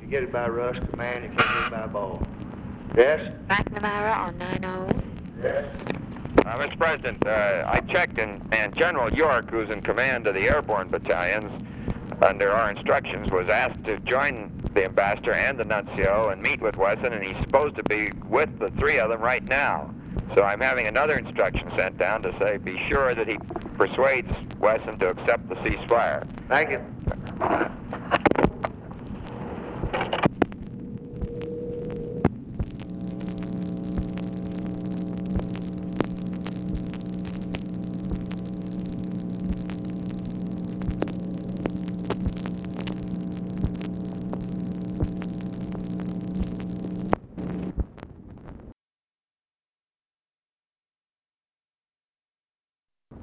You get it by Rush Command, you can't get it by Ball. Yes? McNamara on 90. Yes. Mr. President, I checked, and General York, who's in command of the airborne battalions, under our instructions, was asked to join the ambassador and the nuncio and meet with Wesson, and he's supposed to be with the three of them right now. So I'm having another instruction sent down to say be sure that he persuades Wesson to accept the ceasefire. Thank you.